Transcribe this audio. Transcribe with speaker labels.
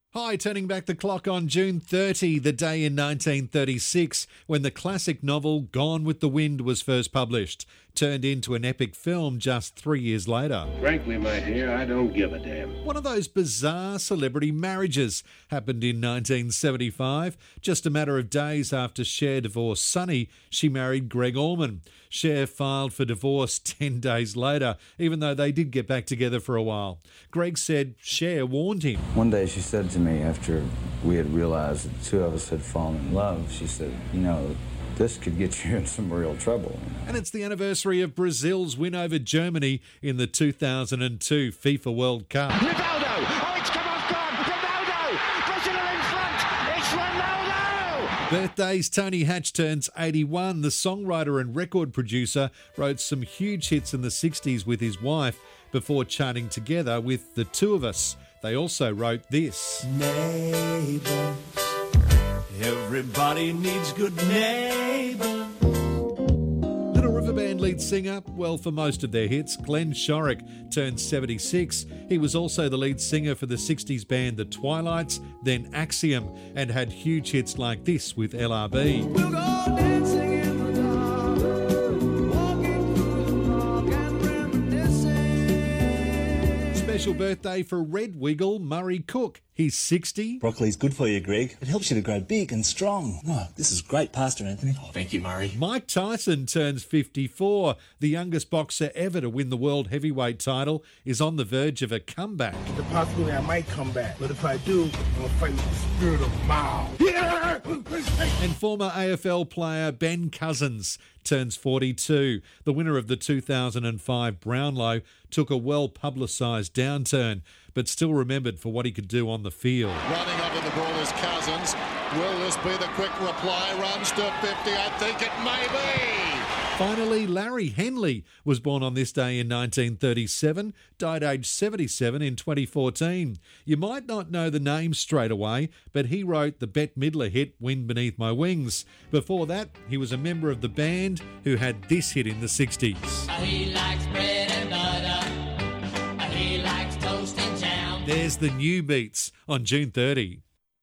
Speaker 1: Hi, turning back the clock on June 30, the day in 1936 when the classic novel Gone with the Wind was first published, turned into an epic film just 3 years later.
Speaker 2: Frankly, my dear, I don't give a damn.
Speaker 1: One of those bizarre celebrity marriages happened in 1975. Just a matter of days after Cher divorced Sonny, she married Greg Allman. Cher filed for divorce 10 days later, even though they did get back together for a while. Greg said Cher warned him.
Speaker 3: One day she said to me, after we had realized that the two of us had fallen in love, she said, this could get you in some real trouble.
Speaker 1: And it's the anniversary of Brazil's win over Germany in the 2002 FIFA World Cup.
Speaker 4: Rivaldo! Oh, it's come off guard! Ronaldo! Brazil are in front! It's Ronaldo!
Speaker 1: Birthdays: Tony Hatch turns 81. The songwriter and record producer wrote some huge hits in the 60s with his wife before charting together with The Two of Us. They also wrote this.
Speaker 5: Neighbors, everybody needs good neighbors.
Speaker 1: Little River Band lead singer, well, for most of their hits, Glenn Shorrock turned 76. He was also the lead singer for the 60s band The Twilights, then Axiom, and had huge hits like this with LRB.
Speaker 5: We'll go dancing in the dark, walking through the park and reminiscing.
Speaker 1: Special birthday for Red Wiggle Murray Cook. He's 60.
Speaker 6: Broccoli's good for you, Greg. It helps you to grow big and strong. Oh, this is great pasta, Anthony.
Speaker 7: Oh, thank you, Murray.
Speaker 1: Mike Tyson turns 54. The youngest boxer ever to win the world heavyweight title is on the verge of a comeback.
Speaker 8: The possibility I might come back, but if I do, I'm going to fight with the spirit of Mao.
Speaker 1: And former AFL player Ben Cousins turns 42. The winner of the 2005 Brownlow took a well-publicised downturn, but still remembered for what he could do on the field.
Speaker 9: Running onto the ball is Cousins. Will this be the quick reply? Runs to 50. I think it may be.
Speaker 1: Finally, Larry Henley was born on this day in 1937, died aged 77 in 2014. You might not know the name straight away, but he wrote the Bette Midler hit Wind Beneath My Wings. Before that, he was a member of the band who had this hit in the 60s.
Speaker 10: He likes bread and butter. He likes toast and jam.
Speaker 1: There's the New Beats on June 30.